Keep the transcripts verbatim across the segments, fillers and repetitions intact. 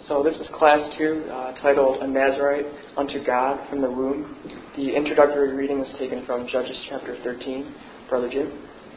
So this is class two, uh, titled A Nazarite Unto God from the Womb. The introductory reading is taken from Judges chapter thirteen. Brother Jim.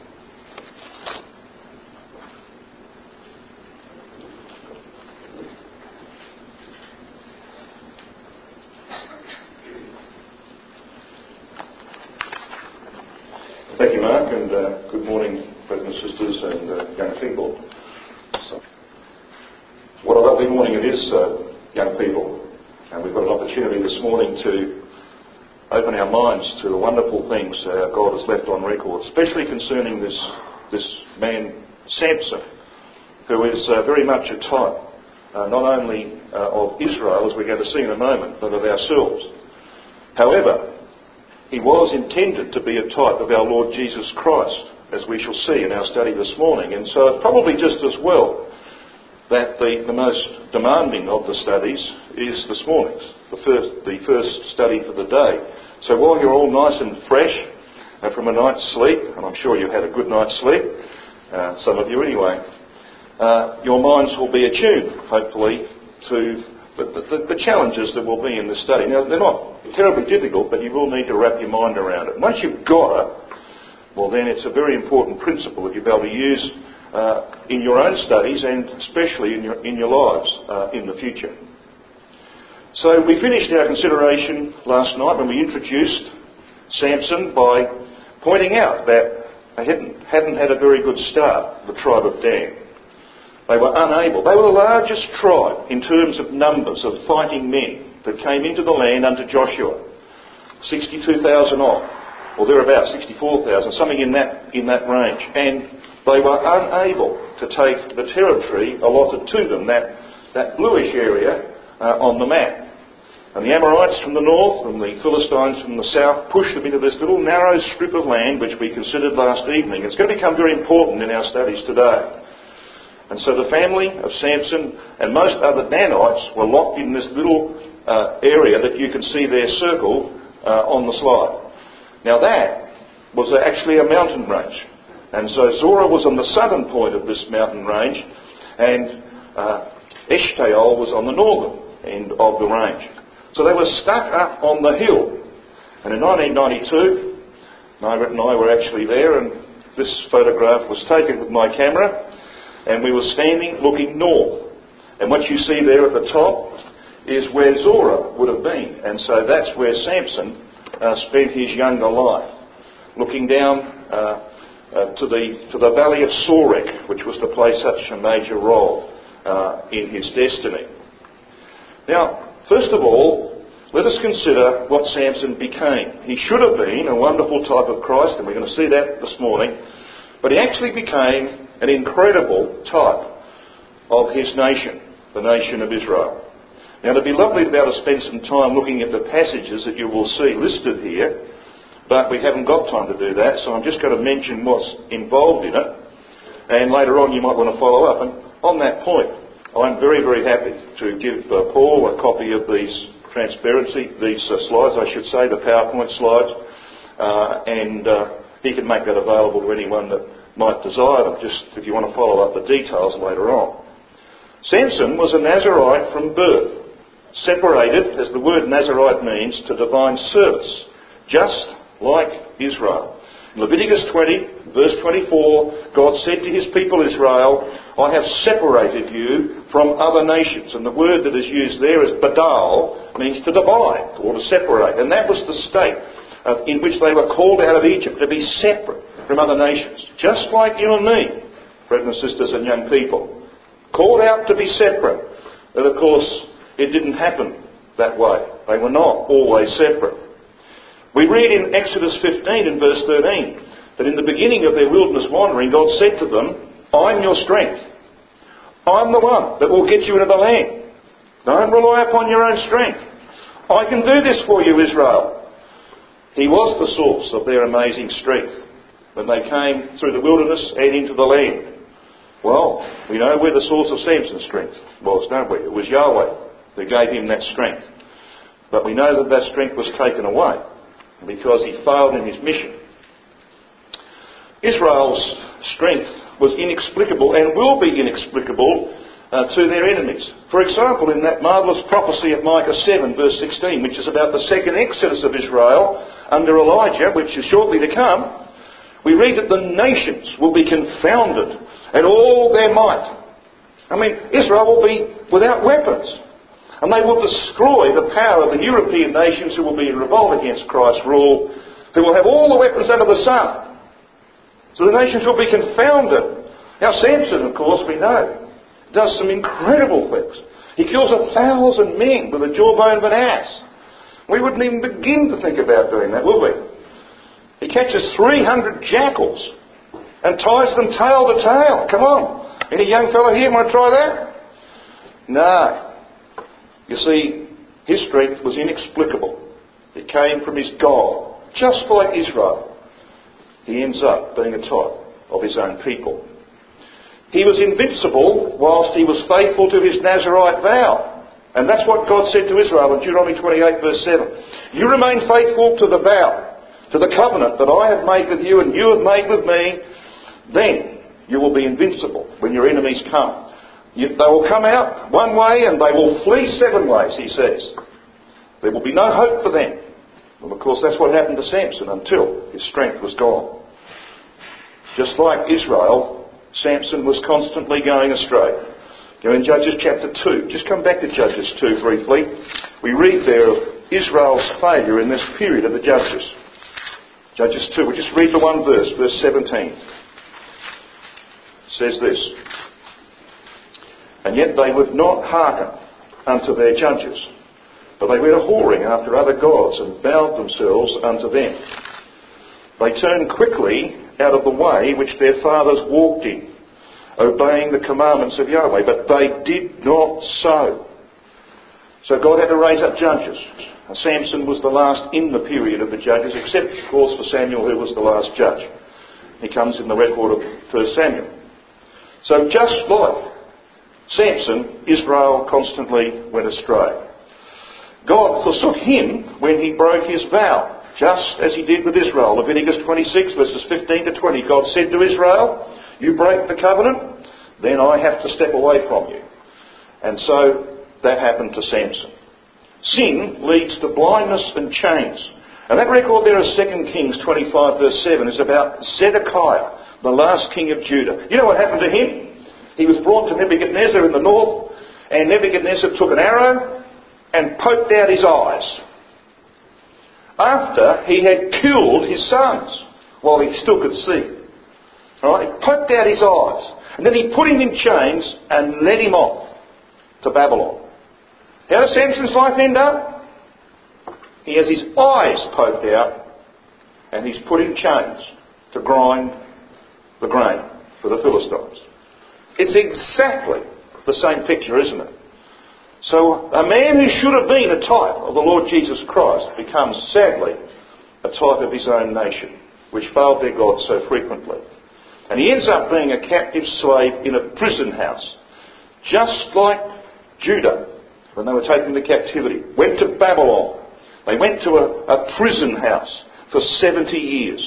Thank you, Mark, and uh, good morning, brothers and sisters and uh, young people. So, what a lovely morning it is, uh, young people. And we've got an opportunity this morning to open our minds to the wonderful things uh, God has left on record, especially concerning this this man, Samson, who is uh, very much a type, uh, not only uh, of Israel, as we're going to see in a moment, but of ourselves. However, he was intended to be a type of our Lord Jesus Christ, as we shall see in our study this morning. And so it's probably just as well that the, the most demanding of the studies is this morning's, the first, the first study for the day. So while you're all nice and fresh uh, from a night's sleep, and I'm sure you had a good night's sleep, uh, some of you anyway, uh, your minds will be attuned, hopefully, to the, the, the challenges that will be in this study. Now, they're not terribly difficult, but you will need to wrap your mind around it. Once you've got it, well then it's a very important principle that you'll be able to use uh, in your own studies and especially in your in your lives uh, in the future. So we finished our consideration last night when we introduced Samson by pointing out that they hadn't, hadn't had a very good start, the tribe of Dan. They were unable. They were the largest tribe in terms of numbers of fighting men that came into the land under Joshua. sixty-two thousand odd, or thereabouts, sixty-four thousand, something in that in that range. And they were unable to take the territory allotted to them, that, that bluish area uh, on the map. And the Amorites from the north and the Philistines from the south pushed them into this little narrow strip of land which we considered last evening. It's going to become very important in our studies today. And so the family of Samson and most other Danites were locked in this little uh, area that you can see there circled uh, on the slide. Now that was actually a mountain range. And so Zorah was on the southern point of this mountain range, and uh, Eshtaol was on the northern end of the range. So they were stuck up on the hill. And in nineteen ninety-two, Margaret and I were actually there, and this photograph was taken with my camera. And we were standing looking north. And what you see there at the top is where Zorah would have been. And so that's where Samson uh, spent his younger life, looking down uh, uh, to the to the valley of Sorek, which was to play such a major role uh, in his destiny. Now, first of all, let us consider what Samson became. He should have been a wonderful type of Christ, and we're going to see that this morning. But he actually became an incredible type of his nation, the nation of Israel. Now, it'd be lovely to be able to spend some time looking at the passages that you will see listed here, but we haven't got time to do that, so I'm just going to mention what's involved in it, and later on you might want to follow up. And on that point, I'm very, very happy to give uh, Paul a copy of these transparency, these uh, slides, I should say, the PowerPoint slides, uh, and uh, he can make that available to anyone that might desire them, just if you want to follow up the details later on. Samson was a Nazarite from birth, separated, as the word Nazarite means, to divine service, just like Israel. In Leviticus twenty, verse twenty-four, God said to his people Israel, I have separated you from other nations. And the word that is used there is badal, means to divide or to separate. And that was the state uh, in which they were called out of Egypt, to be separate from other nations. Just like you and me, brothers and sisters and young people. Called out to be separate. But of course, it didn't happen that way. They were not always separate. We read in Exodus fifteen in verse thirteen that in the beginning of their wilderness wandering, God said to them, I'm your strength. I'm the one that will get you into the land. Don't rely upon your own strength. I can do this for you, Israel. He was the source of their amazing strength when they came through the wilderness and into the land. Well, we know where the source of Samson's strength was, don't we? It was Yahweh who gave him that strength. But we know that that strength was taken away because he failed in his mission. Israel's strength was inexplicable and will be inexplicable uh, to their enemies. For example, in that marvellous prophecy of Micah seven, verse sixteen, which is about the second exodus of Israel under Elijah, which is shortly to come, we read that the nations will be confounded and all their might. I mean, Israel will be without weapons. And they will destroy the power of the European nations who will be in revolt against Christ's rule, who will have all the weapons under the sun. So the nations will be confounded. Now Samson, of course, we know, does some incredible things. He kills a thousand men with the jawbone of an ass. We wouldn't even begin to think about doing that, would we? He catches three hundred jackals and ties them tail to tail. Come on. Any young fellow here want to try that? No. You see, his strength was inexplicable. It came from his God. Just like Israel, he ends up being a type of his own people. He was invincible whilst he was faithful to his Nazirite vow. And that's what God said to Israel in Deuteronomy twenty-eight verse seven. You remain faithful to the vow, to the covenant that I have made with you and you have made with me, then you will be invincible when your enemies come. You, they will come out one way and they will flee seven ways, he says. There will be no hope for them. And of course that's what happened to Samson until his strength was gone. Just like Israel, Samson was constantly going astray. Go in Judges chapter two. Just come back to Judges two briefly. We read there of Israel's failure in this period of the Judges. Judges two. We'll just read the one verse, verse seventeen. It says this. And yet they would not hearken unto their judges, but they went a-whoring after other gods and bowed themselves unto them. They turned quickly out of the way which their fathers walked in, obeying the commandments of Yahweh, but they did not so. So God had to raise up judges. And Samson was the last in the period of the judges, except, of course, for Samuel, who was the last judge. He comes in the record of First Samuel. So just like Samson, Israel constantly went astray. God forsook him when he broke his vow, just as he did with Israel. Leviticus twenty-six verses fifteen to twenty. God said to Israel, you break the covenant, then I have to step away from you. And so that happened to Samson. Sin leads to blindness and chains. And that record there of Second Kings twenty-five verse seven is about Zedekiah, the last king of Judah. You know what happened to him? He was brought to Nebuchadnezzar in the north, and Nebuchadnezzar took an arrow and poked out his eyes after he had killed his sons while he still could see. All right? He poked out his eyes, and then he put him in chains and led him off to Babylon. How does Samson's life end up? He has his eyes poked out, and he's put in chains to grind the grain for the Philistines. It's exactly the same picture, isn't it? So a man who should have been a type of the Lord Jesus Christ becomes, sadly, a type of his own nation, which failed their God so frequently. And he ends up being a captive slave in a prison house, just like Judah, when they were taken to captivity. Went to Babylon. They went to a, a prison house for seventy years.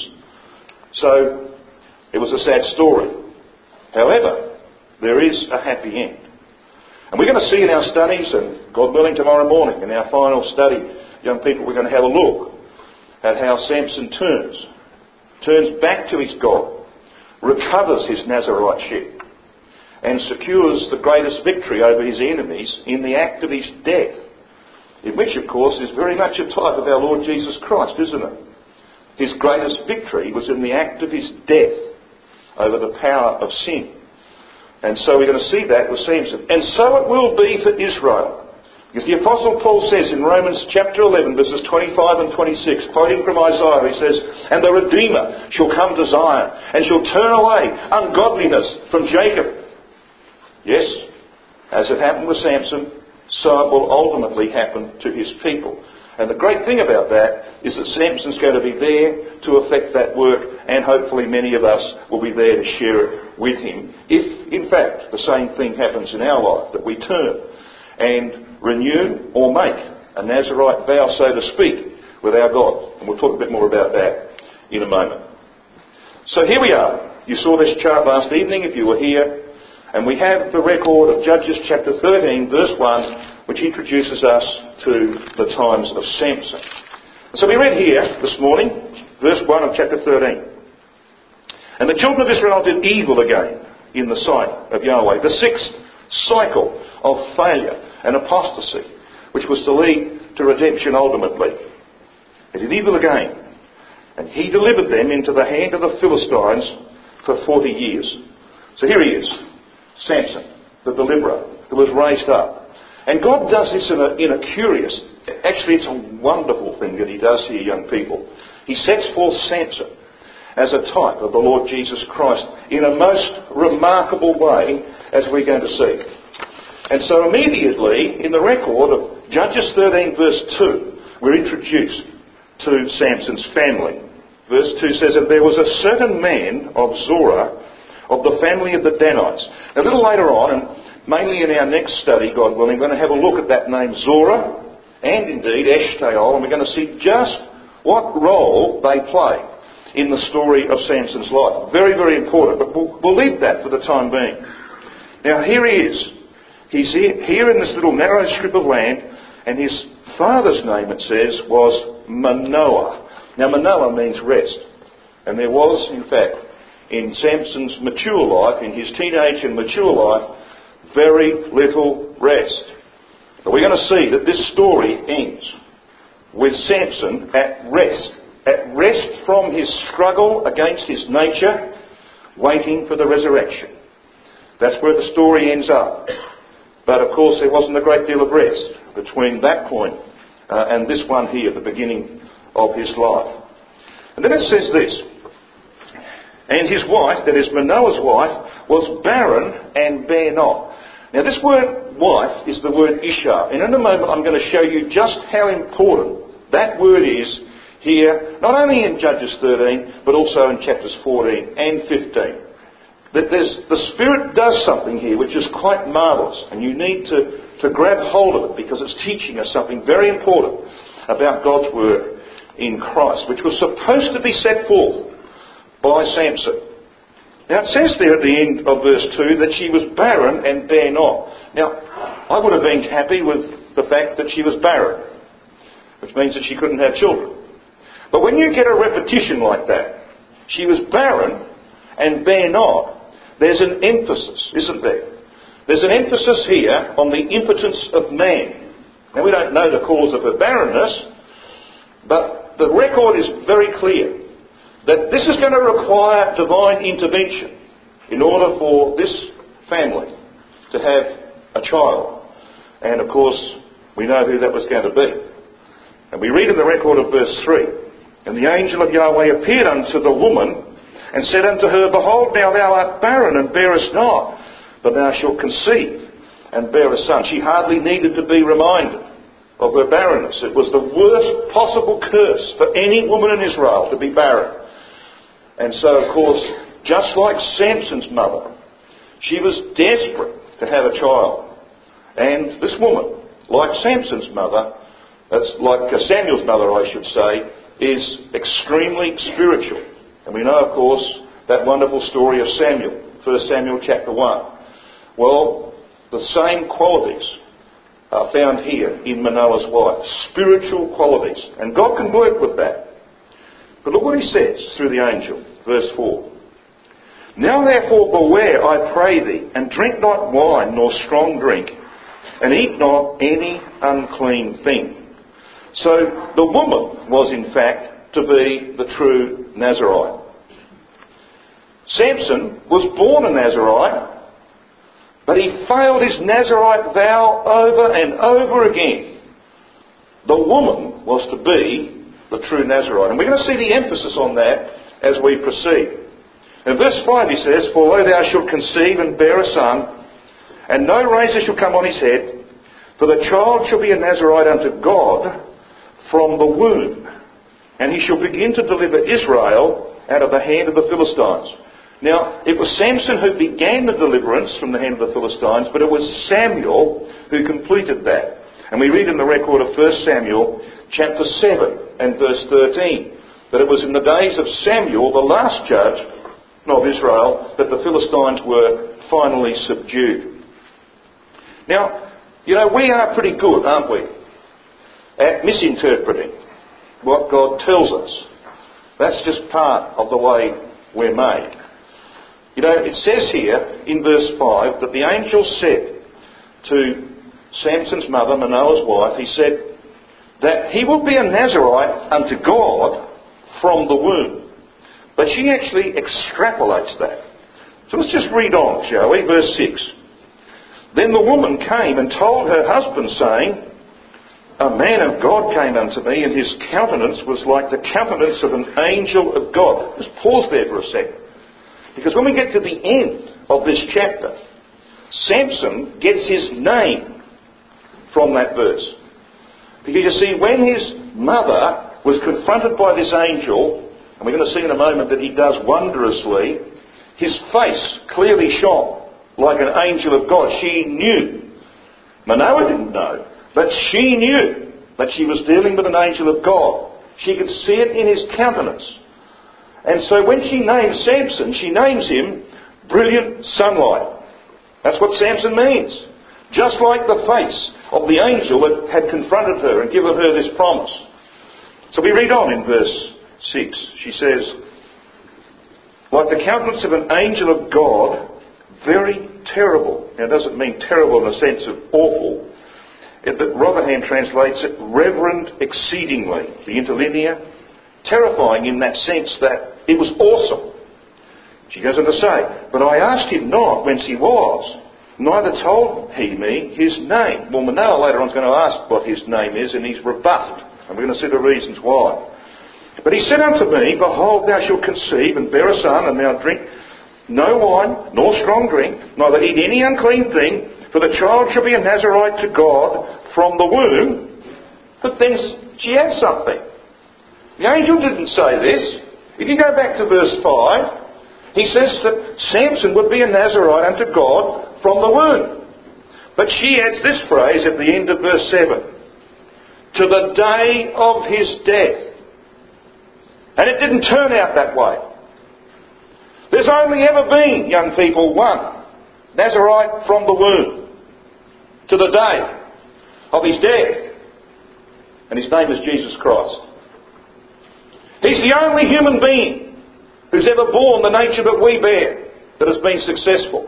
So it was a sad story. However, there is a happy end. And we're going to see in our studies, and God willing tomorrow morning in our final study, young people, we're going to have a look at how Samson turns. Turns back to his God, recovers his Nazirite-ship, and secures the greatest victory over his enemies in the act of his death, in which, of course, is very much a type of our Lord Jesus Christ, isn't it? His greatest victory was in the act of his death over the power of sin. And so we're going to see that with Samson. And so it will be for Israel. Because the Apostle Paul says in Romans chapter eleven, verses twenty-five and twenty-six, quoting from Isaiah, he says, and the Redeemer shall come to Zion, and shall turn away ungodliness from Jacob. Yes, as it happened with Samson, so it will ultimately happen to his people. And the great thing about that is that Samson's going to be there to effect that work, and hopefully many of us will be there to share it with him, if in fact the same thing happens in our life, that we turn and renew or make a Nazirite vow, so to speak, with our God. And we'll talk a bit more about that in a moment. So here we are. You saw this chart last evening if you were here. And we have the record of Judges chapter thirteen, verse one, which introduces us to the times of Samson. So we read here this morning, verse one of chapter thirteen. And the children of Israel did evil again in the sight of Yahweh. The sixth cycle of failure and apostasy, which was to lead to redemption ultimately. They did evil again. And he delivered them into the hand of the Philistines for forty years. So here he is, Samson, the deliverer, who was raised up. And God does this in a, in a curious, actually it's a wonderful thing that he does here, young people. He sets forth Samson as a type of the Lord Jesus Christ in a most remarkable way, as we're going to see. And so immediately, in the record of Judges thirteen verse two, we're introduced to Samson's family. Verse two says, and there was a certain man of Zorah, of the family of the Danites. Now, a little later on, and mainly in our next study, God willing, we're going to have a look at that name Zorah, and indeed Eshtaol, and we're going to see just what role they play in the story of Samson's life. Very, very important, but we'll, we'll leave that for the time being. Now, here he is. He's here in this little narrow strip of land, and his father's name, it says, was Manoah. Now, Manoah means rest. And there was, in fact, in Samson's mature life, in his teenage and mature life, very little rest. But we're going to see that this story ends with Samson at rest. At rest from his struggle against his nature, waiting for the resurrection. That's where the story ends up. But of course there wasn't a great deal of rest between that point uh, and this one here, the beginning of his life. And then it says this, and his wife, that is Manoah's wife, was barren and bare not. Now this word wife is the word Isha, and in a moment I'm going to show you just how important that word is here, not only in Judges thirteen, but also in chapters fourteen and fifteen. That there's, the Spirit does something here which is quite marvellous, and you need to, to grab hold of it because it's teaching us something very important about God's Word in Christ, which was supposed to be set forth by Samson. Now it says there at the end of verse two that she was barren and bare not. Now, I would have been happy with the fact that she was barren, which means that she couldn't have children. But when you get a repetition like that, she was barren and bare not, there's an emphasis, isn't there? There's an emphasis here on the impotence of man. Now, we don't know the cause of her barrenness, but the record is very clear that this is going to require divine intervention in order for this family to have a child. And of course, we know who that was going to be. And we read in the record of verse three, and the angel of Yahweh appeared unto the woman and said unto her, behold, now thou art barren and bearest not, but thou shalt conceive and bear a son. She hardly needed to be reminded of her barrenness. It was the worst possible curse for any woman in Israel to be barren. And so, of course, just like Samson's mother, she was desperate to have a child. And this woman, like Samson's mother, that's like Samuel's mother, I should say, is extremely spiritual. And we know, of course, that wonderful story of Samuel, First Samuel chapter one. Well, the same qualities are found here in Manoah's wife. Spiritual qualities. And God can work with that. But look what he says through the angel, verse four. Now therefore beware, I pray thee, and drink not wine nor strong drink, and eat not any unclean thing. So the woman was in fact to be the true Nazarite. Samson was born a Nazarite, but he failed his Nazarite vow over and over again. The woman was to be the true Nazarite. And we're going to see the emphasis on that as we proceed. In verse five he says, for lo thou shalt conceive and bear a son, and no razor shall come on his head, for the child shall be a Nazarite unto God from the womb. And he shall begin to deliver Israel out of the hand of the Philistines. Now, it was Samson who began the deliverance from the hand of the Philistines, but it was Samuel who completed that. And we read in the record of First Samuel chapter seven and verse thirteen, that it was in the days of Samuel, the last judge, of Israel, that the Philistines were finally subdued. Now, you know, we are pretty good, aren't we, at misinterpreting what God tells us. That's just part of the way we're made. You know, it says here in verse five that the angel said to Samson's mother, Manoah's wife, he said that he will be a Nazarite unto God from the womb. But she actually extrapolates that. So let's just read on, shall we? Verse six. Then the woman came and told her husband, saying, a man of God came unto me, and his countenance was like the countenance of an angel of God. Just pause there for a second. Because when we get to the end of this chapter, Samson gets his name from that verse. Because you see, when his mother was confronted by this angel, and we're going to see in a moment that he does wondrously, his face clearly shone like an angel of God. She knew. Manoah didn't know, but she knew that she was dealing with an angel of God. She could see it in his countenance. And so when she names Samson, she names him brilliant sunlight. That's what Samson means. Just like the face of the angel that had confronted her and given her this promise. So we read on in verse six. She says, like the countenance of an angel of God, very terrible. Now, it doesn't mean terrible in the sense of awful. It, but Rotherham translates it reverend exceedingly, the interlinear. Terrifying in that sense that it was awesome. She goes on to say, but I asked him not whence he was, neither told he me his name. Well, Manoah later on is going to ask what his name is, and he's rebuffed. And we're going to see the reasons why. But he said unto me, behold, thou shalt conceive and bear a son, and thou drink no wine, nor strong drink, neither eat any unclean thing, for the child shall be a Nazarite to God from the womb. But then she adds something. The angel didn't say this. If you go back to verse five, he says that Samson would be a Nazarite unto God from the womb. But she adds this phrase at the end of verse seven. To the day of his death. And it didn't turn out that way. There's only ever been, young people, one Nazarite from the womb to the day of his death. And his name is Jesus Christ. He's the only human being who's ever borne the nature that we bear that has been successful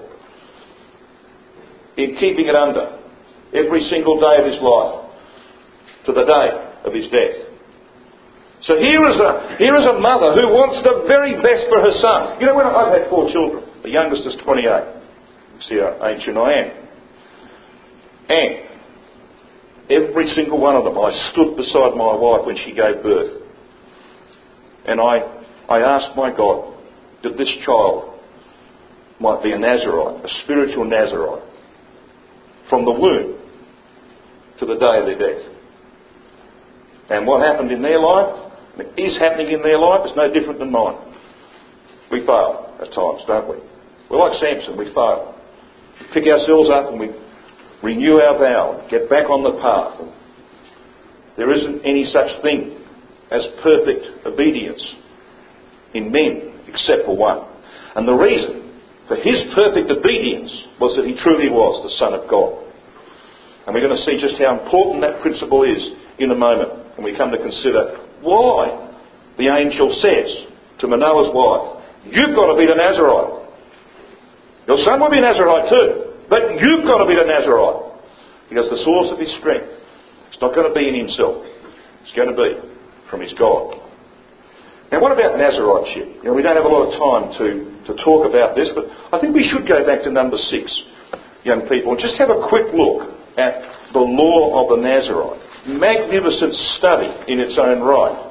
in keeping it under every single day of his life to the day of his death. So here is a here is a mother who wants the very best for her son. You know, when I've had four children, the youngest is twenty-eight. You see how ancient I am. And every single one of them, I stood beside my wife when she gave birth. And I, I asked my God that this child might be a Nazarite, a spiritual Nazarite, from the womb to the day of their death. And what happened in their life, is happening in their life, is no different than mine. We fail at times, don't we? We're like Samson, we fail. We pick ourselves up and we renew our vow, get back on the path. And there isn't any such thing as perfect obedience in men except for one. And the reason for his perfect obedience was that he truly was the Son of God. And we're going to see just how important that principle is in a moment when we come to consider why the angel says to Manoah's wife, you've got to be the Nazarite. Your son will be a Nazarite too, but you've got to be the Nazarite. Because the source of his strength, it's not going to be in himself. It's going to be from his God. Now, what about Nazariteship? You know, we don't have a lot of time to, to talk about this, but I think we should go back to number six, young people, and just have a quick look at the law of the Nazarite. Magnificent study in its own right.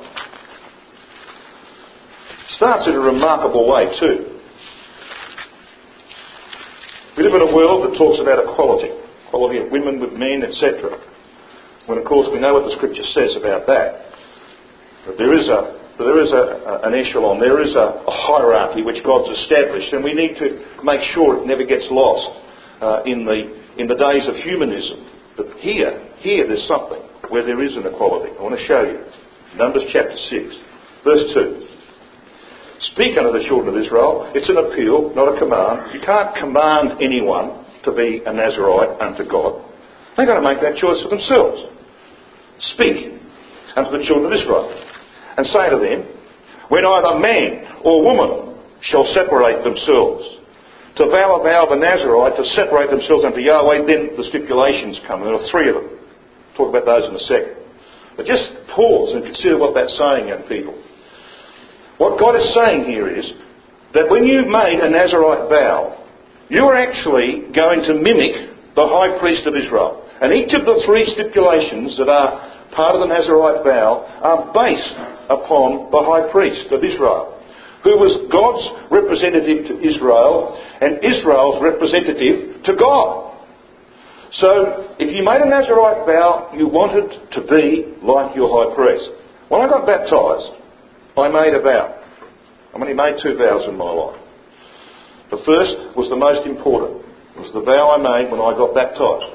Starts in a remarkable way too. We live in a world that talks about equality, equality of women with men, et cetera. When of course we know what the Scripture says about that. But there is a there is a, an echelon, there is a, a hierarchy which God's established, and we need to make sure it never gets lost uh, in the in the days of humanism. But here, here there's something where there is an equality. I want to show you. Numbers chapter six, verse two. Speak unto the children of Israel. It's an appeal, not a command. You can't command anyone to be a Nazarite unto God. They've got to make that choice for themselves. Speak unto the children of Israel and say to them, when either man or woman shall separate themselves, to vow a vow of a Nazarite, to separate themselves unto Yahweh, then the stipulations come. There are three of them. Talk about those in a second. But just pause and consider what that's saying, young people. What God is saying here is that when you made a Nazarite vow, you are actually going to mimic the high priest of Israel. And each of the three stipulations that are part of the Nazarite vow are based upon the high priest of Israel, who was God's representative to Israel and Israel's representative to God. So, if you made a Nazarite vow, you wanted to be like your high priest. When I got baptised, I made a vow. I've only made two vows in my life. The first was the most important. It was the vow I made when I got baptised.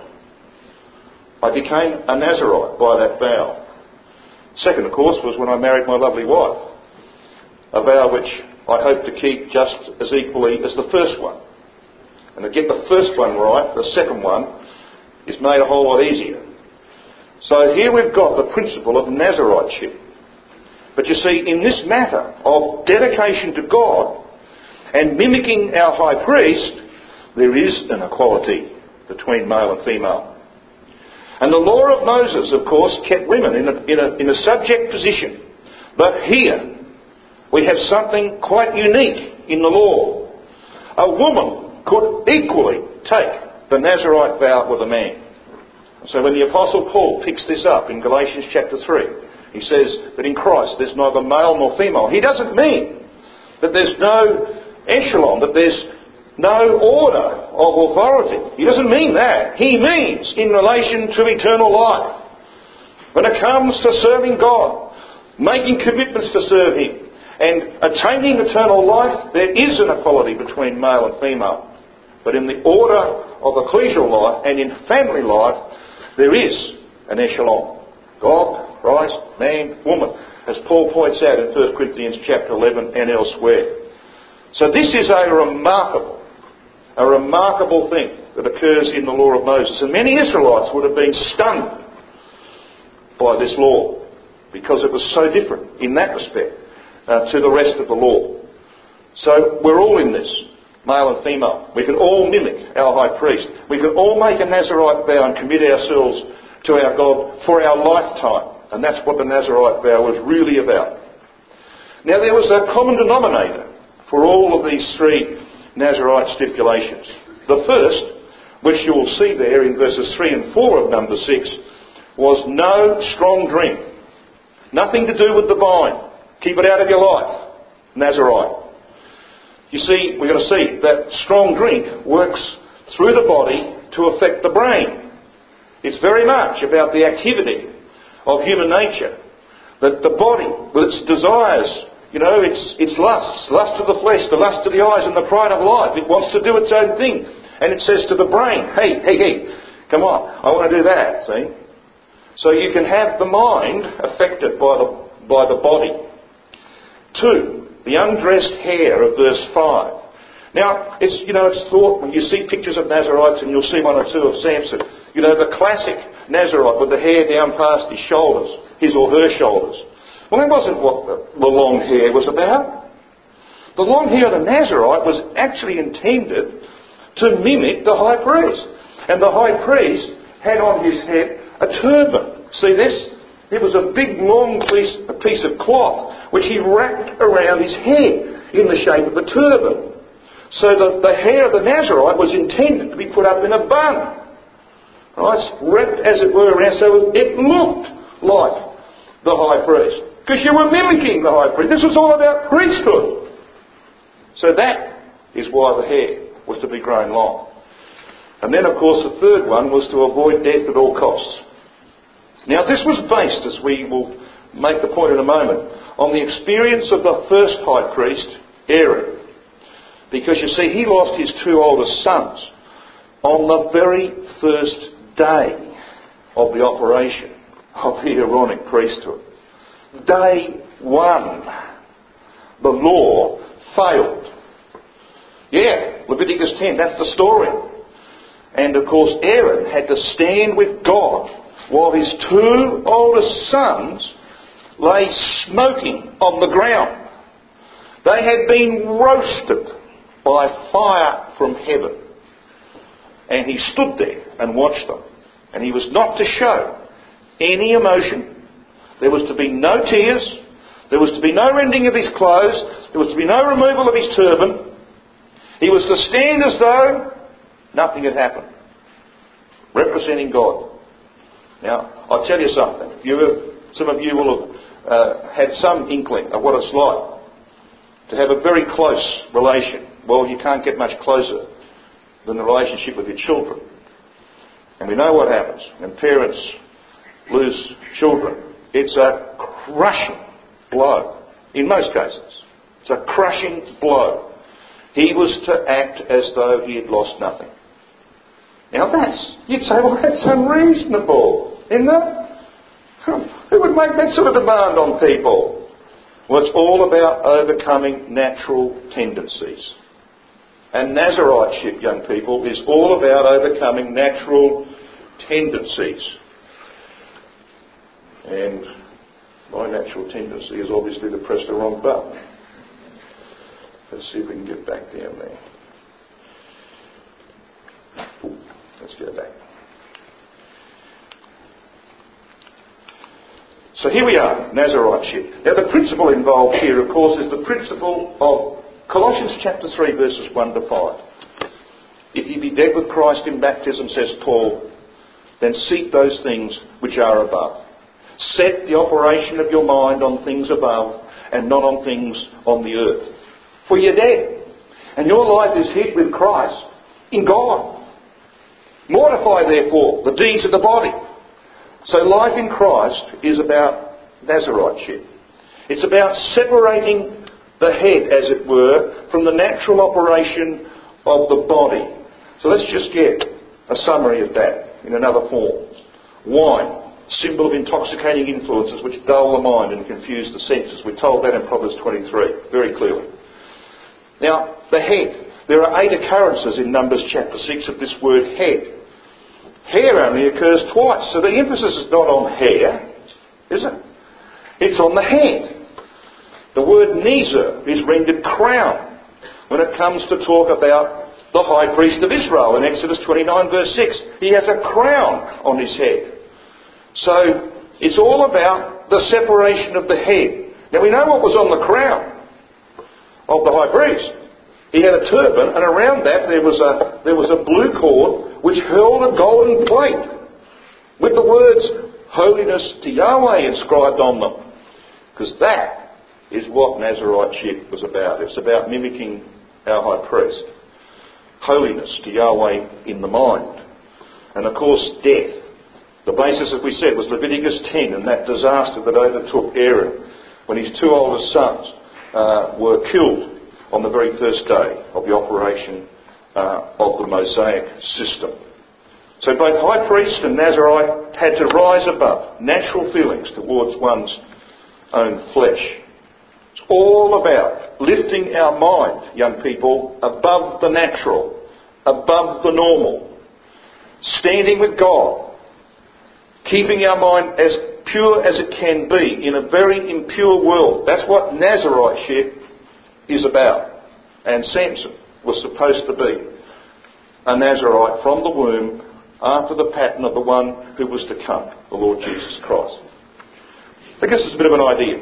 I became a Nazarite by that vow. Second, of course, was when I married my lovely wife. A vow which I hope to keep just as equally as the first one. And to get the first one right, the second one is made a whole lot easier. So here we've got the principle of Nazariteship. But you see, in this matter of dedication to God and mimicking our high priest, there is an equality between male and female. And the law of Moses, of course, kept women in a, in a, in a subject position. But here, we have something quite unique in the law. A woman could equally take the Nazarite vow with a man. So when the Apostle Paul picks this up in Galatians chapter three, he says that in Christ there's neither male nor female. He doesn't mean that there's no echelon, that there's no order of authority. He doesn't mean that. He means in relation to eternal life. When it comes to serving God, making commitments to serve Him, and attaining eternal life, there is an equality between male and female. But in the order of ecclesial life and in family life, there is an echelon. God, Christ, man, woman, as Paul points out in First Corinthians chapter eleven and elsewhere. So this is a remarkable, a remarkable thing that occurs in the law of Moses. And many Israelites would have been stunned by this law because it was so different in that respect uh, to the rest of the law. So we're all in this, male and female. We can all mimic our high priest. We can all make a Nazarite vow and commit ourselves to our God for our lifetime. And that's what the Nazarite vow was really about. Now there was a common denominator for all of these three Nazarite stipulations. The first, which you will see there in verses three and four of number six, was no strong drink. Nothing to do with the vine. Keep it out of your life. Nazarite. You see, we're going to see that strong drink works through the body to affect the brain. It's very much about the activity of human nature. That the body, with its desires, you know, its its lusts, lust of the flesh, the lust of the eyes and the pride of life. It wants to do its own thing. And it says to the brain, hey, hey, hey, come on, I want to do that, see? So you can have the mind affected by the by the body. Two, the undressed hair of verse five. Now, it's, you know, it's thought, when you see pictures of Nazarites, and you'll see one or two of Samson, you know, the classic Nazarite with the hair down past his shoulders, his or her shoulders. Well, that wasn't what the, the long hair was about. The long hair of the Nazarite was actually intended to mimic the high priest. And the high priest had on his head a turban. See this? It was a big long piece, a piece of cloth which he wrapped around his head in the shape of a turban. So the, the hair of the Nazarite was intended to be put up in a bun. Right? Wrapped, as it were, around so it looked like the high priest. Because you were mimicking the high priest. This was all about priesthood. So that is why the hair was to be grown long. And then, of course, the third one was to avoid death at all costs. Now, this was based, as we will make the point in a moment, on the experience of the first high priest, Aaron. Because, you see, he lost his two oldest sons on the very first day of the operation of the Aaronic priesthood. Day one. the law failed. Yeah, Leviticus ten, that's the story. And of course Aaron had to stand with God while his two oldest sons lay smoking on the ground. They had been roasted by fire from heaven. And he stood there and watched them. And he was not to show any emotion. There was to be no tears. There was to be no rending of his clothes. There was to be no removal of his turban. He was to stand as though nothing had happened, representing God. Now, I'll tell you something. You have, some of you will have uh, had some inkling of what it's like to have a very close relation. Well, you can't get much closer than the relationship with your children. And we know what happens when parents lose children. It's a crushing blow, in most cases. It's a crushing blow. He was to act as though he had lost nothing. Now that's, you'd say, well, that's unreasonable, isn't it? Who would make that sort of demand on people? Well, it's all about overcoming natural tendencies. And Naziriteship, young people, is all about overcoming natural tendencies. And my natural tendency is obviously to press the wrong button. Let's see if we can get back down there. Ooh, let's get back. So here we are, Naziriteship. Now the principle involved here, of course, is the principle of Colossians chapter three, verses one to five. If ye be dead with Christ in baptism, says Paul, then seek those things which are above. Set the operation of your mind on things above and not on things on the earth. For you're dead, and your life is hid with Christ in God. Mortify, therefore, the deeds of the body. So life in Christ is about Naziriteship. It's about separating the head, as it were, from the natural operation of the body. So let's just get a summary of that in another form. Wine, symbol of intoxicating influences which dull the mind and confuse the senses. We're told that in Proverbs twenty-three, very clearly. Now, the head. There are eight occurrences in Numbers chapter six of this word head. Hair only occurs twice, so the emphasis is not on hair, is it? It's on the head. The word Nezer is rendered crown when it comes to talk about the high priest of Israel in Exodus twenty-nine verse six. He has a crown on his head. So it's all about the separation of the head. Now we know what was on the crown of the high priest. He had a turban, and around that there was a there was a blue cord which held a golden plate with the words "Holiness to Yahweh" inscribed on them. Because that is what Naziriteship was about. It's about mimicking our high priest. Holiness to Yahweh in the mind. And of course, death. The basis, as we said, was Leviticus ten and that disaster that overtook Aaron when his two oldest sons uh, were killed on the very first day of the operation uh, of the Mosaic system. So both high priest and Nazirite had to rise above natural feelings towards one's own flesh. It's all about lifting our mind, young people, above the natural, above the normal, standing with God, keeping our mind as pure as it can be in a very impure world. That's what Naziriteship is about. And Samson was supposed to be a Nazirite from the womb after the pattern of the one who was to come, the Lord Jesus Christ. That gives us a bit of an idea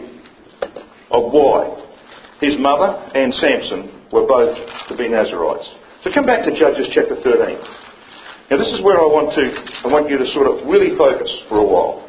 of why his mother and Samson were both to be Nazirites. So come back to Judges chapter thirteen. Now this is where I want to I want you to sort of really focus for a while.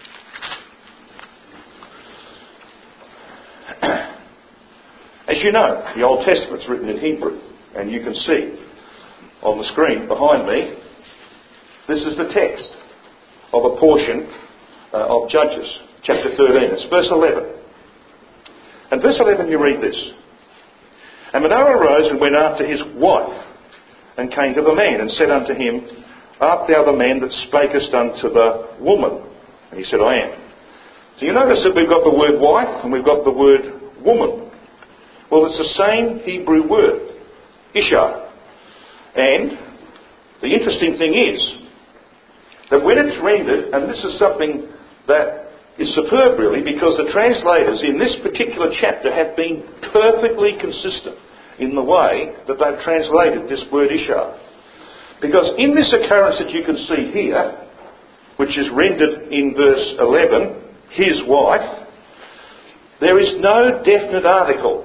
As you know, the Old Testament's written in Hebrew, and you can see on the screen behind me, this is the text of a portion uh, of Judges, chapter thirteen. It's verse eleven. And verse eleven you read this. And Manoah arose and went after his wife, and came to the man, and said unto him, Art thou the man that spakest unto the woman? And he said, I am. So you notice that we've got the word wife, and we've got the word woman. Well, it's the same Hebrew word, Isha. And the interesting thing is that when it's rendered, and this is something that is superb really, because the translators in this particular chapter have been perfectly consistent in the way that they've translated this word Isha. Because in this occurrence that you can see here, which is rendered in verse eleven, his wife, there is no definite article.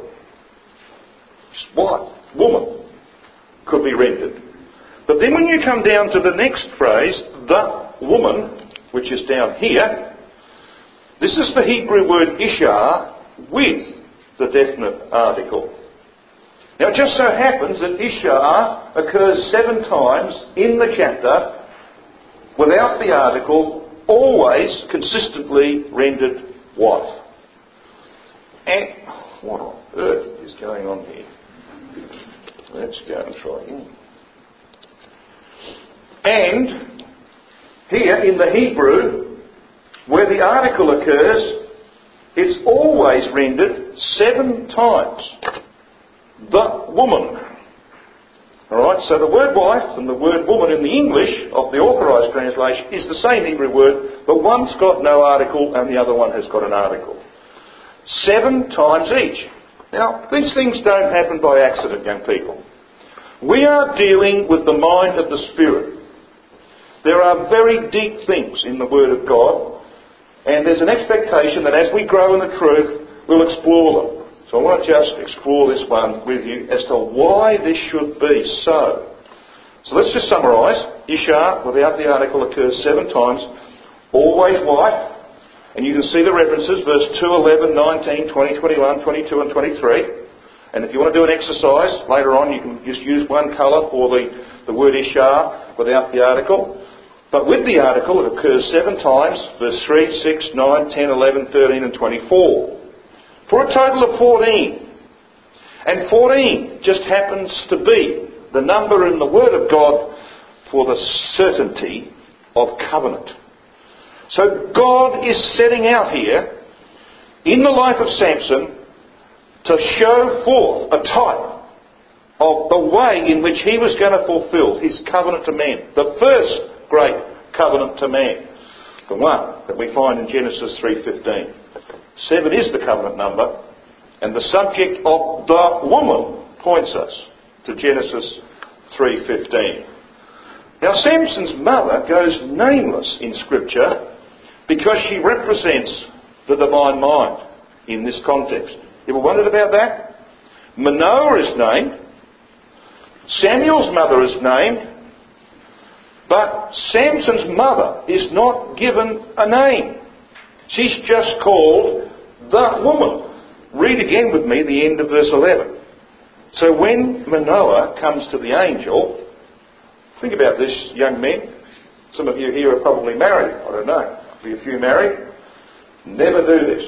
Wife, woman, could be rendered. But then when you come down to the next phrase, the woman, which is down here, this is the Hebrew word Isha with the definite article. Now it just so happens that Isha occurs seven times in the chapter without the article, always consistently rendered wife. And what on earth is going on here? Let's go and try again. And here in the Hebrew, where the article occurs, it's always rendered seven times. The woman. Alright, so the word wife and the word woman in the English of the authorised translation is the same Hebrew word, but one's got no article and the other one has got an article. Seven times each. Now, these things don't happen by accident, young people. We are dealing with the mind of the Spirit. There are very deep things in the Word of God, and there's an expectation that as we grow in the truth, we'll explore them. So I want to just explore this one with you as to why this should be so. So let's just summarise. Isha, without the article, occurs seven times. Always wife. And you can see the references, verse two, eleven, nineteen, twenty, twenty-one, twenty-two and twenty-three. And if you want to do an exercise later on, you can just use one colour for the, the word Isha without the article. But with the article, it occurs seven times, verse three, six, nine, ten, eleven, thirteen and twenty-four. For a total of fourteen. And fourteen just happens to be the number in the Word of God for the certainty of covenant. So God is setting out here in the life of Samson to show forth a type of the way in which he was going to fulfill his covenant to man. The first great covenant to man. The one that we find in Genesis three fifteen. Seven is the covenant number, and the subject of the woman points us to Genesis three fifteen. Now Samson's mother goes nameless in Scripture because she represents the divine mind in this context. You ever wondered about that? Manoah is named, Samuel's mother is named, but Samson's mother is not given a name. She's just called the woman. Read again with me the end of verse eleven. So when Manoah comes to the angel, think about this, young men. Some of you here are probably married. I don't know. Be a few married. Never do this.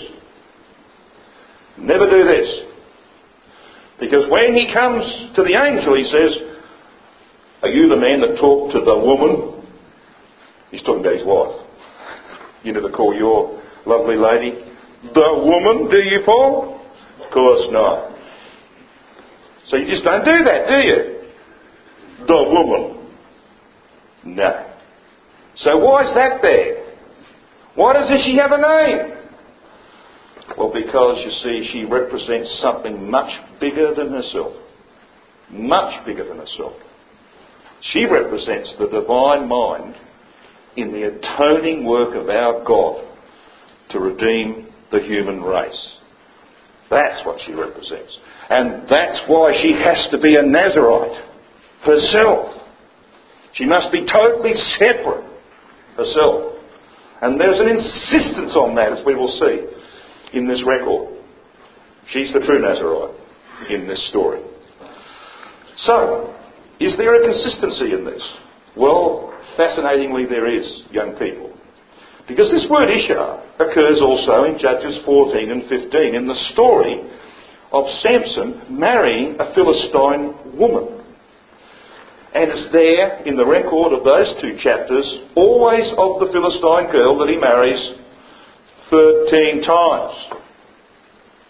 Never do this. Because when he comes to the angel, he says, "Are you the man that talked to the woman?" He's talking about his wife. You never call your lovely lady the woman, do you, Paul? Of course not. So you just don't do that, do you? The woman. No. So why is that there? Why doesn't she have a name? Well, because, you see, she represents something much bigger than herself. Much bigger than herself. She represents the divine mind in the atoning work of our God to redeem the human race. That's what she represents. And that's why she has to be a Nazarite herself. She must be totally separate herself. And there's an insistence on that, as we will see in this record. She's the true Nazarite in this story. So, is there a consistency in this? Well, fascinatingly there is, young people. Because this word Isha occurs also in Judges fourteen and fifteen in the story of Samson marrying a Philistine woman. And it's there in the record of those two chapters, always of the Philistine girl that he marries thirteen times.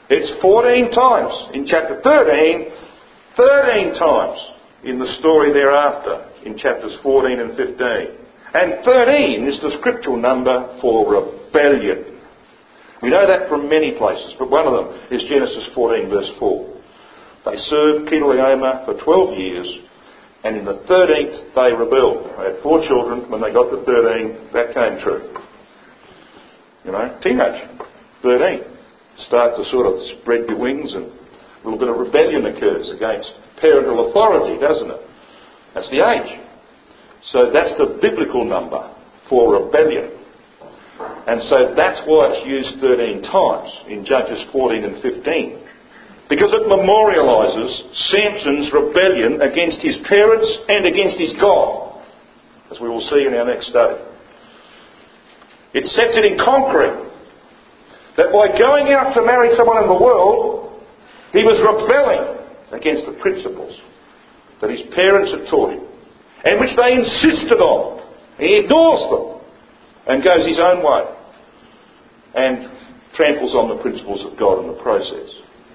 It's fourteen times in chapter thirteen, thirteen times in the story thereafter in chapters fourteen and fifteen. And thirteen is the scriptural number for rebellion. We know that from many places, but one of them is Genesis fourteen verse four. They served Kedorlaomer for twelve years, and in the thirteenth they rebelled. They had four children. When they got to thirteen, that came true. You know, teenage, thirteen. Start to sort of spread your wings, and a little bit of rebellion occurs against parental authority, doesn't it? That's the age. So that's the biblical number for rebellion. And so that's why it's used thirteen times in Judges fourteen and fifteen. Because it memorialises Samson's rebellion against his parents and against his God, as we will see in our next study. It sets it in concrete that by going out to marry someone in the world, he was rebelling against the principles that his parents had taught him, and which they insisted on. He ignores them and goes his own way and tramples on the principles of God in the process.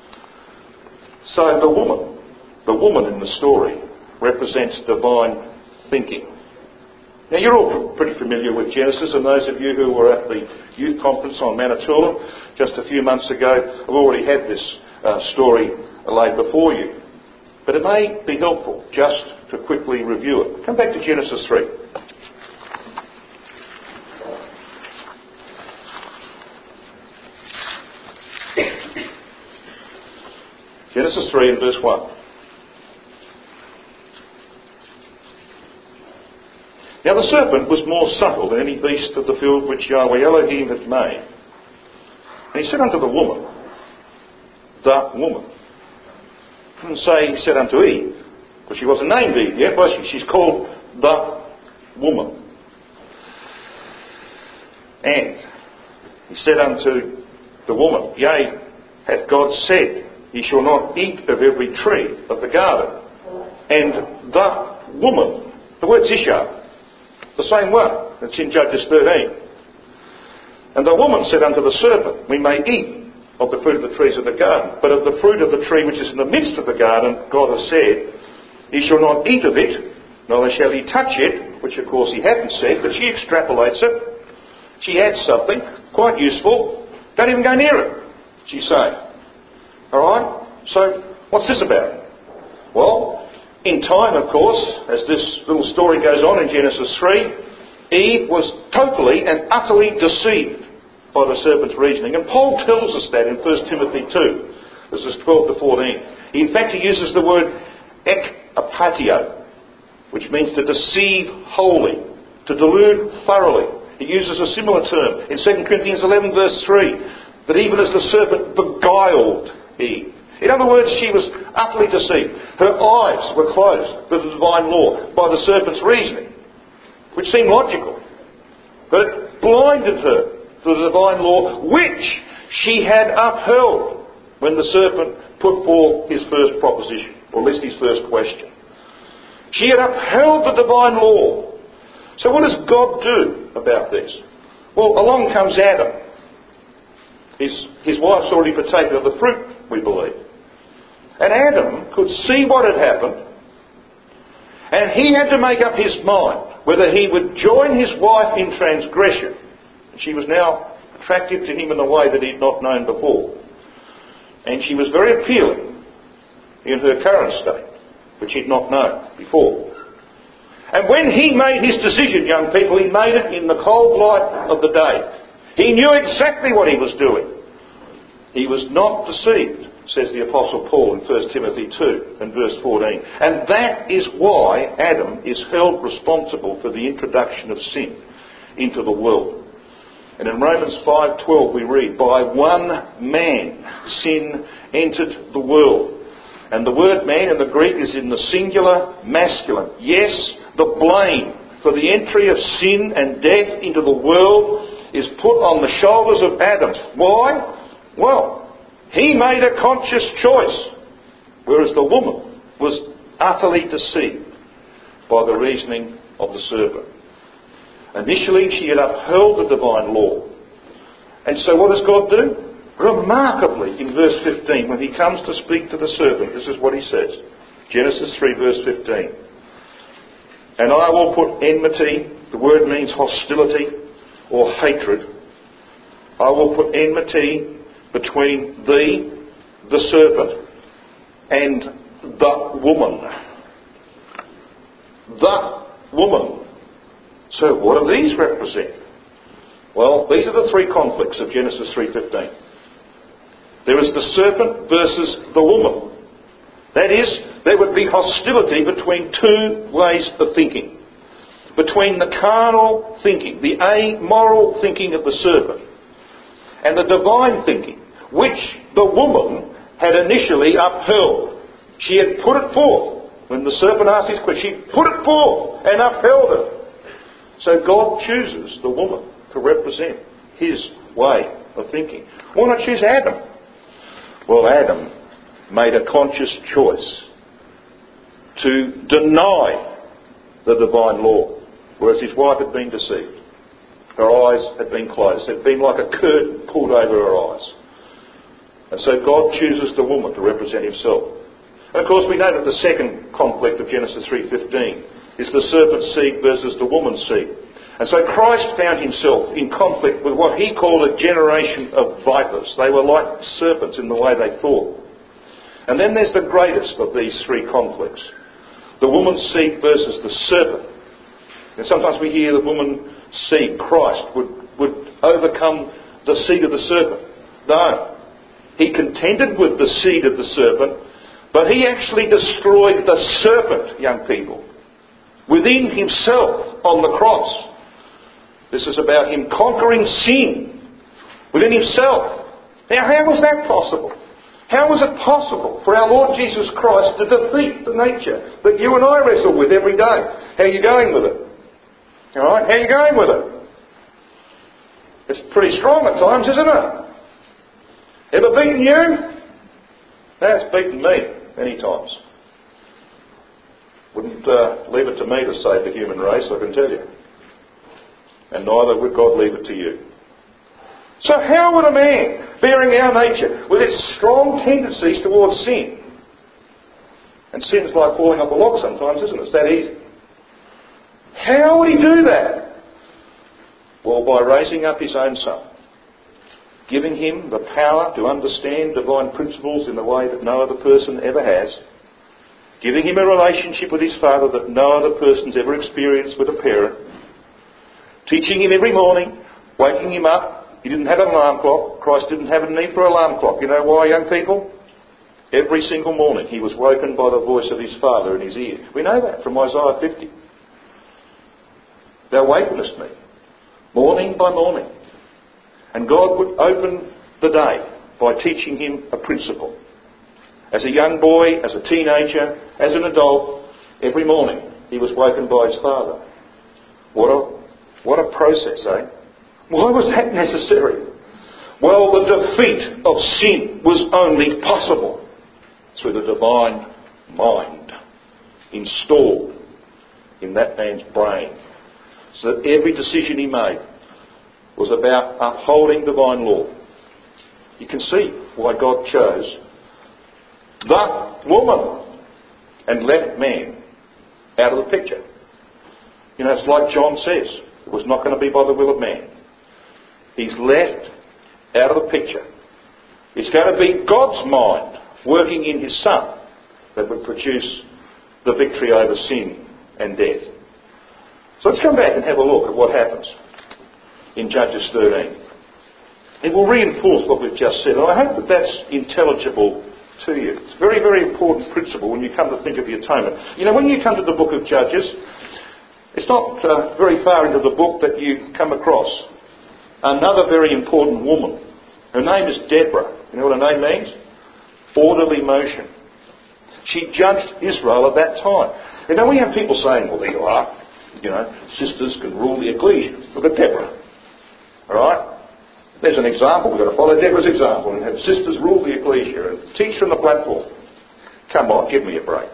So the woman, the woman in the story, represents divine thinking. Now you're all pretty familiar with Genesis, and those of you who were at the youth conference on Manitoulin just a few months ago have already had this uh, story laid before you. But it may be helpful just to quickly review it. Come back to Genesis three. Genesis three and verse one. Now the serpent was more subtle than any beast of the field which Yahweh Elohim had made. And he said unto the woman, the woman. He didn't say he said unto Eve, because she wasn't named Eve yet, was she? She's called the woman. And he said unto the woman, Yea, hath God said, Ye shall not eat of every tree of the garden. And the woman, the word's Isha, the same one that's in Judges thirteen. And the woman said unto the serpent, We may eat of the fruit of the trees of the garden, but of the fruit of the tree which is in the midst of the garden, God has said, Ye shall not eat of it, neither shall ye touch it, which of course he hadn't said, but she extrapolates it. She adds something quite useful. Don't even go near it, she's saying. Alright? So, what's this about? Well, in time, of course, as this little story goes on in Genesis three, Eve was totally and utterly deceived by the serpent's reasoning. And Paul tells us that in First Timothy two, verses twelve to fourteen. In fact, he uses the word ek apatio, which means to deceive wholly, to delude thoroughly. He uses a similar term in Second Corinthians eleven, verse three, that even as the serpent beguiled Eve. In other words, she was utterly deceived. Her eyes were closed to the divine law by the serpent's reasoning, which seemed logical. But it blinded her to the divine law, which she had upheld when the serpent put forth his first proposition, or at least his first question. She had upheld the divine law. So what does God do about this? Well, along comes Adam. His, his wife's already partaken of the fruit, we believe. And Adam could see what had happened, and he had to make up his mind whether he would join his wife in transgression. She was now attractive to him in a way that he had not known before. And she was very appealing in her current state, which he had not known before. And when he made his decision, young people, he made it in the cold light of the day. He knew exactly what he was doing. He was not deceived, says the Apostle Paul in First Timothy two and verse fourteen. And that is why Adam is held responsible for the introduction of sin into the world. And in Romans five twelve we read, By one man sin entered the world. And the word man in the Greek is in the singular masculine. Yes, the blame for the entry of sin and death into the world is put on the shoulders of Adam. Why? Well, he made a conscious choice, whereas the woman was utterly deceived by the reasoning of the serpent. Initially, she had upheld the divine law. And so what does God do? remarkably, in verse fifteen, when he comes to speak to the serpent, this is what he says. Genesis three, verse fifteen. And I will put enmity, the word means hostility or hatred. I will put enmity between thee, the serpent, and the woman. The woman. So what do these represent? Well, these are the three conflicts of Genesis three fifteen. There is the serpent versus the woman. That is, there would be hostility between two ways of thinking. Between the carnal thinking, the amoral thinking of the serpent, and the divine thinking, which the woman had initially upheld. She had put it forth. When the serpent asked his question, she put it forth and upheld it. So God chooses the woman to represent his way of thinking. Why not choose Adam? Well, Adam made a conscious choice to deny the divine law, whereas his wife had been deceived. Her eyes had been closed. It had been like a curtain pulled over her eyes. And so God chooses the woman to represent himself. And of course we know that the second conflict of Genesis three fifteen is the serpent's seed versus the woman's seed. And so Christ found himself in conflict with what he called a generation of vipers. They were like serpents in the way they thought. And then there's the greatest of these three conflicts. The woman's seed versus the serpent. And sometimes we hear the woman's seed, Christ, would, would overcome the seed of the serpent. No. He contended with the seed of the serpent, but he actually destroyed the serpent, young people, within himself on the cross. This is about him conquering sin within himself. Now, how was that possible? How was it possible for our Lord Jesus Christ to defeat the nature that you and I wrestle with every day? How are you going with it? All right, how are you going with it? It's pretty strong at times, isn't it? Ever beaten you? That's beaten me many times. Wouldn't uh, leave it to me to save the human race, I can tell you. And neither would God leave it to you. So how would a man, bearing our nature, with its strong tendencies towards sin, and sin's like falling up a log sometimes, isn't it? It's that easy. How would he do that? Well, by raising up his own son, giving him the power to understand divine principles in the way that no other person ever has, giving him a relationship with his father that no other person's ever experienced with a parent, teaching him every morning, waking him up. He didn't have an alarm clock. Christ didn't have a need for an alarm clock. You know why, young people? Every single morning he was woken by the voice of his Father in his ear. We know that from Isaiah fifty. Thou wakenest me, morning by morning. And God would open the day by teaching him a principle. As a young boy, as a teenager, as an adult, every morning he was woken by his Father. What a What a process, eh? Why was that necessary? Well, the defeat of sin was only possible through the divine mind installed in that man's brain. So that every decision he made was about upholding divine law. You can see why God chose the woman and left man out of the picture. You know, it's like John says. It was not going to be by the will of man. He's left out of the picture. It's going to be God's mind working in his Son that would produce the victory over sin and death. So let's come back and have a look at what happens in Judges thirteen. It will reinforce what we've just said, and I hope that that's intelligible to you. It's a very, very important principle when you come to think of the atonement. You know, when you come to the book of Judges, it's not uh, very far into the book that you come across another very important woman. Her name is Deborah. You know what her name means? Orderly motion. She judged Israel at that time. You know, we have people saying, well, there you are. You know, sisters can rule the ecclesia. Look at Deborah. All right? There's an example. We've got to follow Deborah's example and have sisters rule the ecclesia and teach from the platform. Come on, give me a break.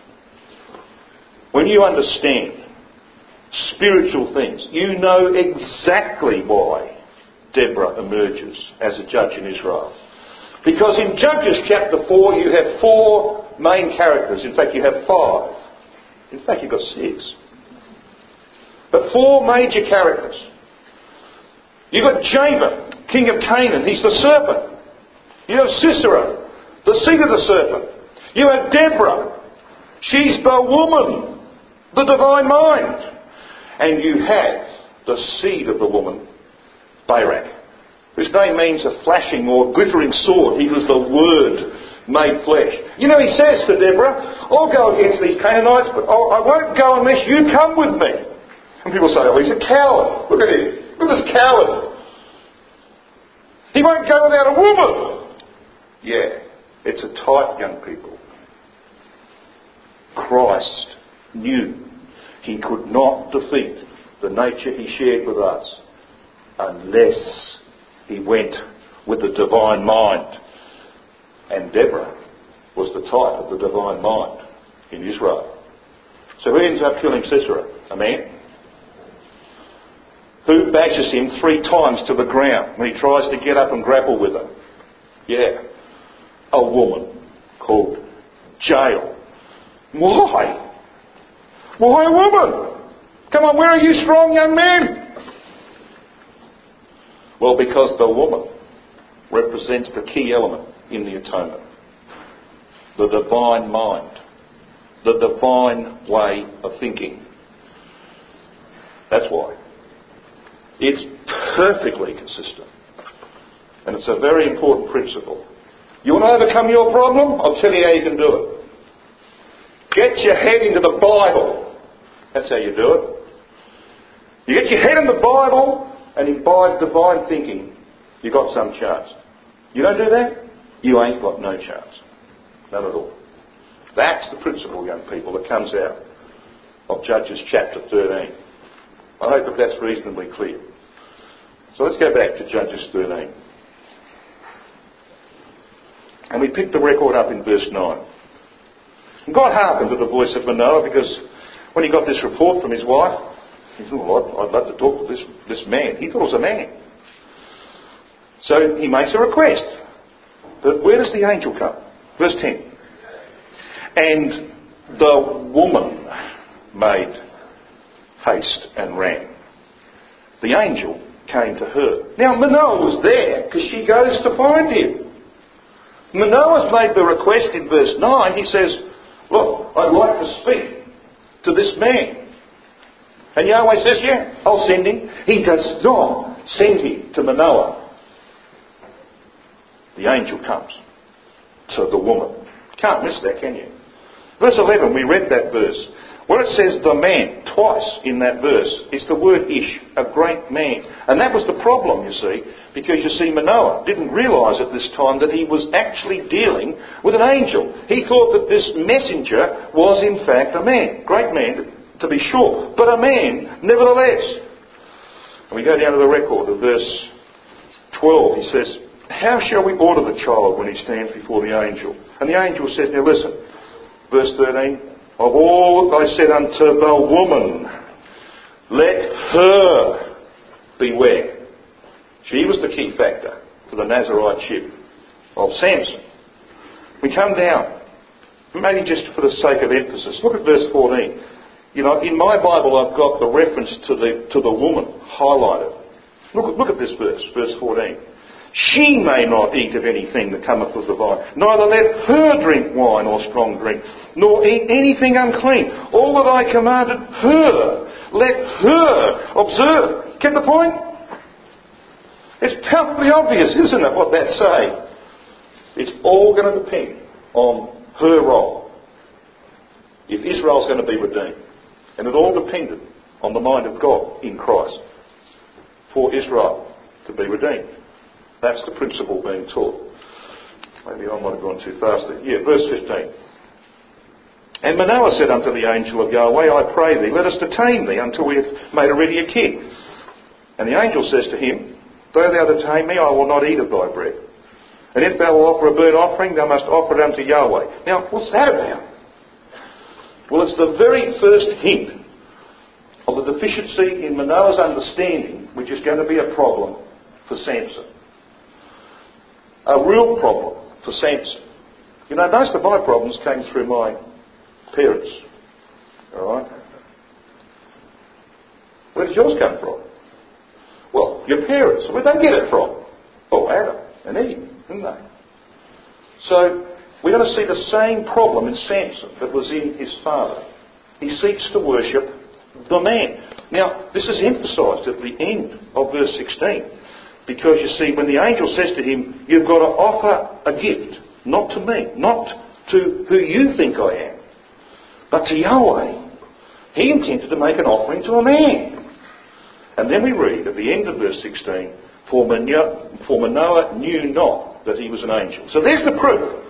When you understand spiritual things, you know exactly why Deborah emerges as a judge in Israel. Because in Judges chapter four you have four main characters. In fact you have five. In fact you've got six. But four major characters. You've got Jabin, king of Canaan. He's the serpent. You have Sisera, the seed of the serpent. You have Deborah. She's the woman, the divine mind. And you have the seed of the woman, Barak, whose name means a flashing or glittering sword. He was the Word made flesh. You know, he says to Deborah, I'll go against these Canaanites, but I won't go unless you come with me. And people say, oh, he's a coward. Look at him. Look at this coward. He won't go without a woman. Yeah, it's a type, young people. Christ knew he could not defeat the nature he shared with us unless he went with the divine mind. And Deborah was the type of the divine mind in Israel. So who ends up killing Sisera? A man? Who bashes him three times to the ground when he tries to get up and grapple with her? Yeah, a woman called Jael. Why? Why a woman? Come on, where are you strong young man? Well, because the woman represents the key element in the atonement. The divine mind. The divine way of thinking. That's why. It's perfectly consistent. And it's a very important principle. You want to overcome your problem? I'll tell you how you can do it. Get your head into the Bible. That's how you do it. You get your head in the Bible and imbibe divine thinking, you've got some chance. You don't do that, you ain't got no chance. None at all. That's the principle, young people, that comes out of Judges chapter thirteen. I hope that that's reasonably clear. So let's go back to Judges thirteen. And we pick the record up in verse nine. And God hearkened to the voice of Manoah, because when he got this report from his wife, he thought, well, I'd love to talk to this, this man. He thought it was a man. So he makes a request. But where does the angel come? Verse ten. And the woman made haste and ran. The angel came to her. Now Manoah was there because she goes to find him. Manoah's made the request in verse nine. He says, look, I'd like to speak to this man. And Yahweh says, yeah, I'll send him. He does not send him to Manoah. The angel comes to the woman. Can't miss that, can you? Verse eleven, we read that verse. Where it says the man, twice in that verse, it's the word ish, a great man. And that was the problem, you see, because you see, Manoah didn't realise at this time that he was actually dealing with an angel. He thought that this messenger was in fact a man. Great man, to be sure, but a man nevertheless. And we go down to the record of verse twelve. He says, how shall we order the child when he stands before the angel? And the angel says, now listen, verse thirteen, of all that I said unto the woman, let her beware. She was the key factor for the Nazarite of Samson. We come down, maybe just for the sake of emphasis, look at verse fourteen. You know, in my Bible I've got the reference to the to the woman highlighted. Look, look at this verse, verse fourteen. She may not eat of anything that cometh of the vine, neither let her drink wine or strong drink, nor eat anything unclean. All that I commanded her, let her observe. Get the point? It's palpably obvious, isn't it, what that's saying? It's all going to depend on her role. If Israel's going to be redeemed. And it all depended on the mind of God in Christ for Israel to be redeemed. That's the principle being taught. Maybe I might have gone too fast there. Yeah, verse fifteen. And Manoah said unto the angel of Yahweh, I pray thee, let us detain thee until we have made a ready a kid. And the angel says to him, though thou detain me, I will not eat of thy bread. And if thou wilt offer a burnt offering, thou must offer it unto Yahweh. Now, what's that about? Well, it's the very first hint of the deficiency in Manoah's understanding, which is going to be a problem for Samson. A real problem for Samson. You know, most of my problems came through my parents. All right? Where did yours come from? Well, your parents. Where did they get it from? Oh, Adam and Eve, didn't they? So, we're going to see the same problem in Samson that was in his father. He seeks to worship the man. Now, this is emphasised at the end of verse sixteen. Because you see, when the angel says to him, you've got to offer a gift, not to me, not to who you think I am, but to Yahweh. He intended to make an offering to a man. And then we read at the end of verse sixteen, for Manoah, for Manoah knew not that he was an angel. So there's the proof.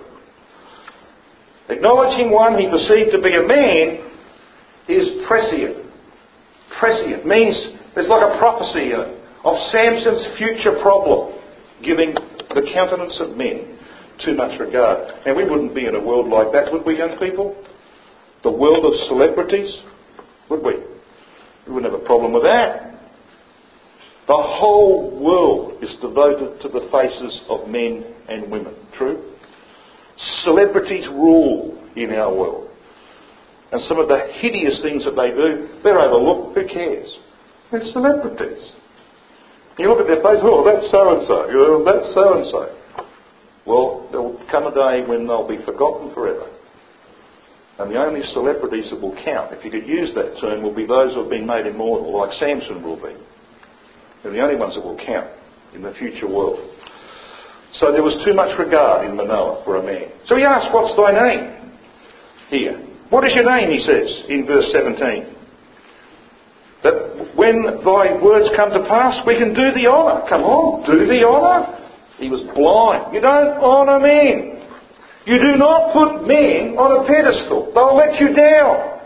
Acknowledging one he perceived to be a man is prescient. Prescient means there's like a prophecy in it of Samson's future problem, giving the countenance of men too much regard. And we wouldn't be in a world like that, would we, young people? The world of celebrities, would we? We wouldn't have a problem with that. The whole world is devoted to the faces of men and women. True? Celebrities rule in our world. And some of the hideous things that they do, they're overlooked. Who cares? They're celebrities. You look at their face, oh, that's so-and-so. You know, that's so-and-so. Well, there will come a day when they'll be forgotten forever. And the only celebrities that will count, if you could use that term, will be those who have been made immortal, like Samson will be. They're the only ones that will count in the future world. So there was too much regard in Manoah for a man. So he asked, what's thy name? Here. What is your name, he says, in verse seventeen. That when thy words come to pass, we can do the honour. Come on, do the honour. He was blind. You don't honour men. You do not put men on a pedestal. They'll let you down.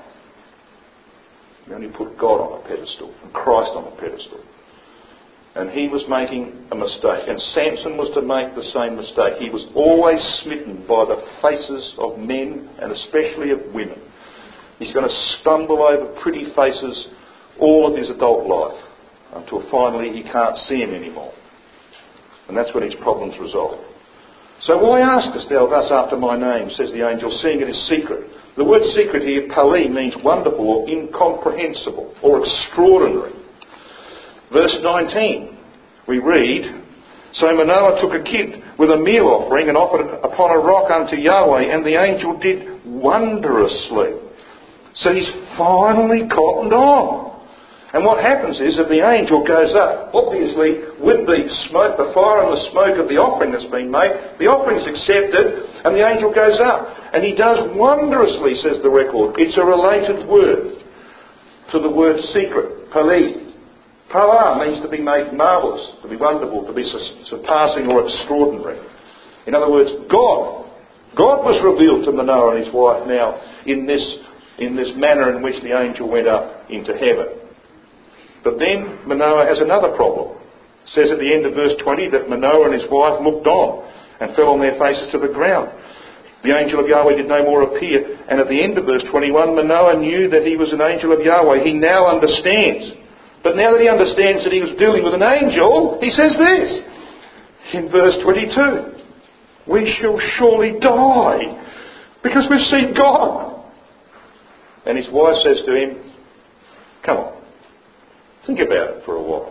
You only put God on a pedestal and Christ on a pedestal. And he was making a mistake. And Samson was to make the same mistake. He was always smitten by the faces of men and especially of women. He's going to stumble over pretty faces all of his adult life until finally he can't see him anymore. And that's when his problems resolve. So why askest thou thus after my name, says the angel, seeing it is secret? The word secret here, pali, means wonderful or incomprehensible or extraordinary. Verse nineteen, we read, so Manoah took a kid with a meal offering and offered it upon a rock unto Yahweh, and the angel did wondrously. So he's finally cottoned on. And what happens is that the angel goes up, obviously with the smoke, the fire and the smoke of the offering that's been made, the offering's accepted, and the angel goes up. And he does wondrously, says the record. It's a related word to the word secret, pali. Pala means to be made marvellous, to be wonderful, to be surpassing or extraordinary. In other words, God. God was revealed to Manoah and his wife now in this, in this manner in which the angel went up into heaven. But then Manoah has another problem. It says at the end of verse twenty that Manoah and his wife looked on and fell on their faces to the ground. The angel of Yahweh did no more appear. And at the end of verse twenty-one, Manoah knew that he was an angel of Yahweh. He now understands. But now that he understands that he was dealing with an angel, he says this in verse twenty-two. We shall surely die because we've seen God. And his wife says to him, come on, think about it for a while.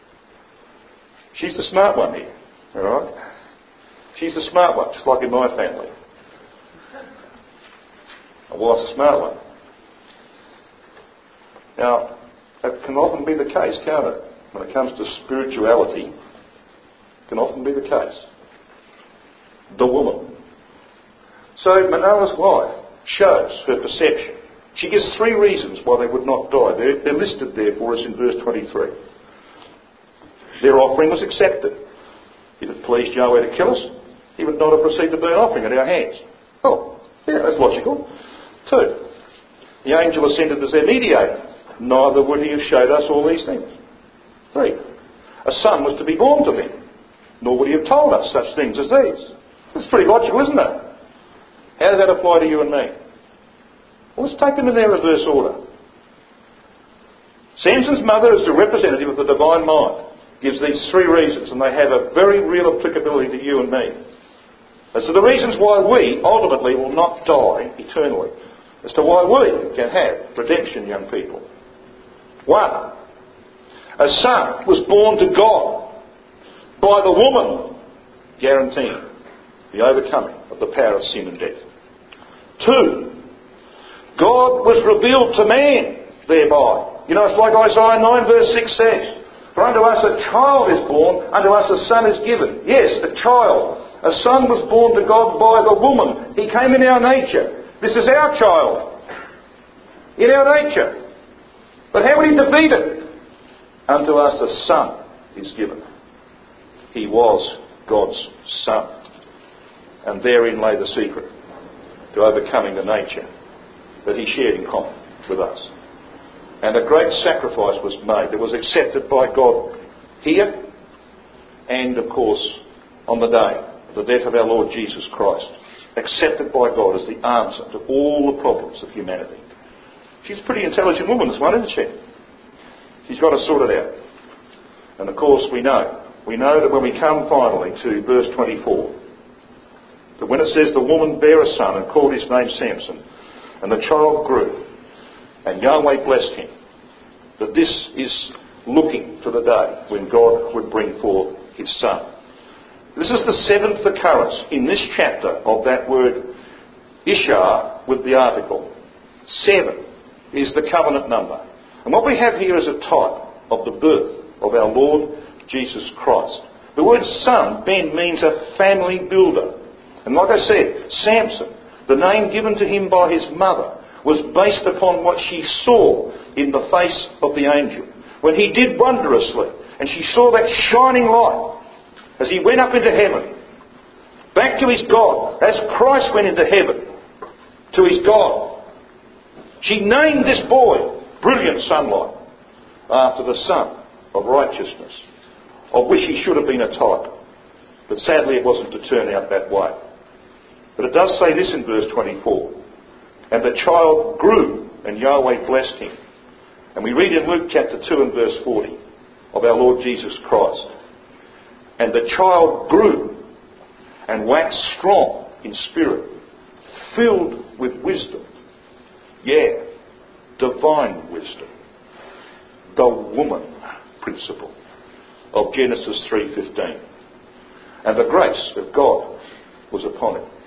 She's the smart one here, alright? She's the smart one, just like in my family. My wife's a smart one. Now, that can often be the case, can't it? When it comes to spirituality, it can often be the case. The woman. So Manoah's wife shows her perception. She gives three reasons why they would not die. They're, they're listed there for us in verse twenty-three. Their offering was accepted. If it pleased Yahweh to kill us, he would not have received the burnt offering at our hands. Oh, yeah, that's logical. Two, the angel ascended as their mediator. Neither would he have showed us all these things. Three, a son was to be born to them. Nor would he have told us such things as these. That's pretty logical, isn't it? How does that apply to you and me? Well, let's take them in their reverse order. Samson's mother is the representative of the divine mind. gives these three reasons, and they have a very real applicability to you and me. As to the reasons why we ultimately will not die eternally. As to why we can have redemption, young people. One, a son was born to God by the woman, guaranteeing the overcoming of the power of sin and death. Two, God was revealed to man thereby. You know, it's like Isaiah nine verse six says, for unto us a child is born, unto us a son is given. Yes, a child. A son was born to God by the woman. He came in our nature. This is our child. In our nature. But how would he defeat it? Unto us a son is given. He was God's son. And therein lay the secret to overcoming the nature that he shared in common with us. And a great sacrifice was made that was accepted by God here and, of course, on the day of the death of our Lord Jesus Christ. Accepted by God as the answer to all the problems of humanity. She's a pretty intelligent woman, this one, isn't she? She's got to sort it out. And of course we know. We know that when we come finally to verse twenty-four, that when it says the woman bare a son and called his name Samson, and the child grew, and Yahweh blessed him, that this is looking to the day when God would bring forth his son. This is the seventh occurrence in this chapter of that word Ishar with the article. Seven is the covenant number. And what we have here is a type of the birth of our Lord Jesus Christ. The word son, Ben, means a family builder. And like I said, Samson, the name given to him by his mother, was based upon what she saw in the face of the angel. When he did wondrously, and she saw that shining light as he went up into heaven, back to his God, as Christ went into heaven, to his God. She named this boy Brilliant Sunlight, after the Son of Righteousness, of which he should have been a type. But sadly it wasn't to turn out that way. But it does say this in verse twenty-four. And the child grew, and Yahweh blessed him. And we read in Luke chapter two and verse forty of our Lord Jesus Christ. And the child grew and waxed strong in spirit, filled with wisdom. Yeah, divine wisdom. The woman principle of Genesis three fifteen. And the grace of God was upon him.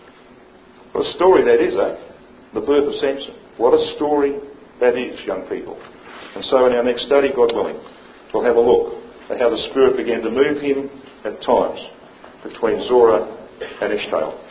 What a story that is, eh? The birth of Samson. What a story that is, young people. And so in our next study, God willing, we'll have a look at how the Spirit began to move him at times between Zorah and Eshtaol.